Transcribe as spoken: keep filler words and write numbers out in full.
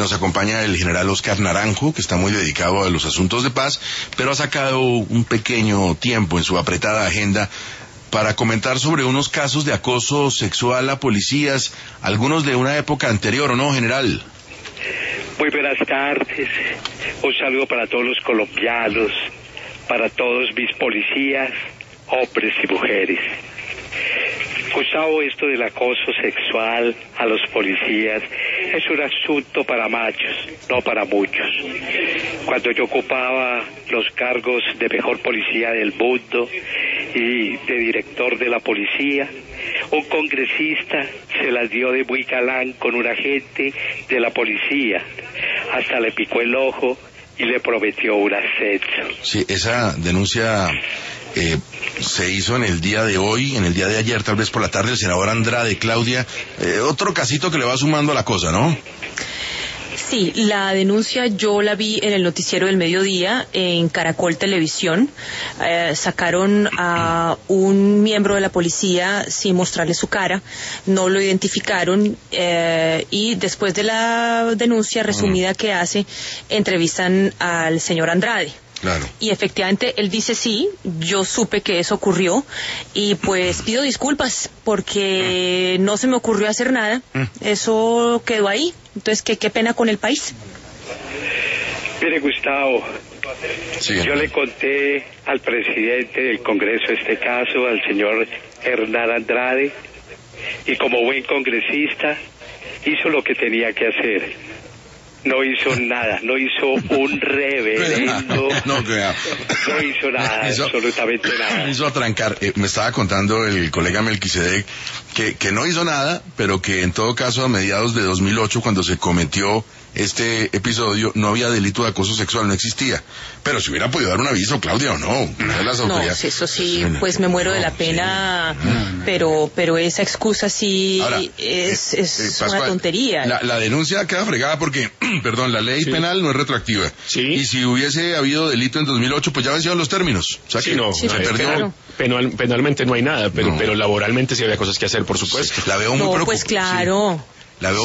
nos acompaña el general Oscar Naranjo, que está muy dedicado a los asuntos de paz, pero ha sacado un pequeño tiempo en su apretada agenda para comentar sobre unos casos de acoso sexual a policías, algunos de una época anterior, ¿o no, general? Muy buenas tardes, un saludo para todos los colombianos, para todos mis policías, hombres y mujeres. Gustavo, esto del acoso sexual a los policías es un asunto para machos, no para muchos. Cuando yo ocupaba los cargos de mejor policía del mundo y de director de la policía, un congresista se las dio de muy galán con un agente de la policía, hasta le picó el ojo y le prometió un ascenso. Sí, esa denuncia eh, se hizo en el día de hoy, en el día de ayer, tal vez por la tarde, el senador Andrade, Claudia. Eh, otro casito que le va sumando a la cosa, ¿no? Sí, la denuncia yo la vi en el noticiero del mediodía en Caracol Televisión. Eh, sacaron a un miembro de la policía sin mostrarle su cara, no lo identificaron eh, y después de la denuncia resumida que hace, entrevistan al señor Andrade. Claro. Y efectivamente él dice sí, yo supe que eso ocurrió y pues pido disculpas porque no se me ocurrió hacer nada, eso quedó ahí, entonces qué, qué pena con el país. Mire, Gustavo, Sí, yo le conté al presidente del Congreso este caso, al señor Hernán Andrade, y como buen congresista hizo lo que tenía que hacer. No hizo nada, no hizo un reverendo, no, no, no hizo nada, hizo, absolutamente nada. Hizo atrancar. Eh, me estaba contando el colega Melquisedec que, que no hizo nada, pero que en todo caso a mediados de dos mil ocho, cuando se cometió este episodio, no había delito de acoso sexual, no existía. Pero si hubiera podido dar un aviso, Claudia, o no, una de las autoridades. No, eso sí, pues me muero de la pena, sí. pero pero esa excusa sí. Ahora, es, es eh, eh, Pascual, una tontería. La, la denuncia queda fregada porque, perdón, la ley sí. penal no es retroactiva. Sí. Y si hubiese habido delito en dos mil ocho, pues ya vencieron los términos. O sea sí, que no, se no, perdió. Penal, penal, penalmente no hay nada, pero, no. pero laboralmente sí había cosas que hacer, por supuesto. La veo muy no, preocupada. pues claro. Sí. La veo